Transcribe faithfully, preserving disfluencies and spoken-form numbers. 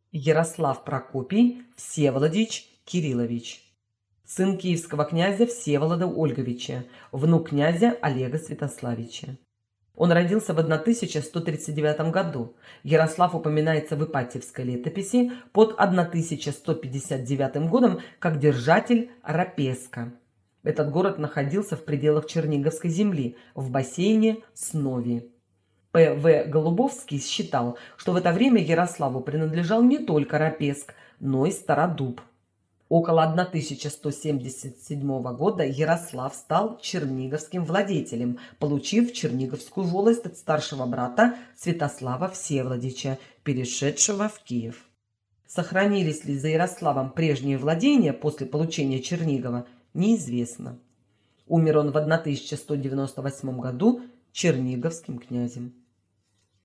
Ярослав Прокопий Всеволодич Кириллович, сын киевского князя Всеволода Ольговича, внук князя Олега Святославича. Он родился в тысяча сто тридцать девятом году. Ярослав упоминается в Ипатьевской летописи под тысяча сто пятьдесят девятым годом как держатель Рапеска. Этот город находился в пределах Черниговской земли, в бассейне Снови. П В Голубовский считал, что в это время Ярославу принадлежал не только Рапеск, но и Стародуб. Около тысяча сто семьдесят седьмого года Ярослав стал черниговским владетелем, получив Черниговскую волость от старшего брата Святослава Всеволодича, перешедшего в Киев. Сохранились ли за Ярославом прежние владения после получения Чернигова, неизвестно. Умер он в тысяча сто девяносто восьмом году черниговским князем.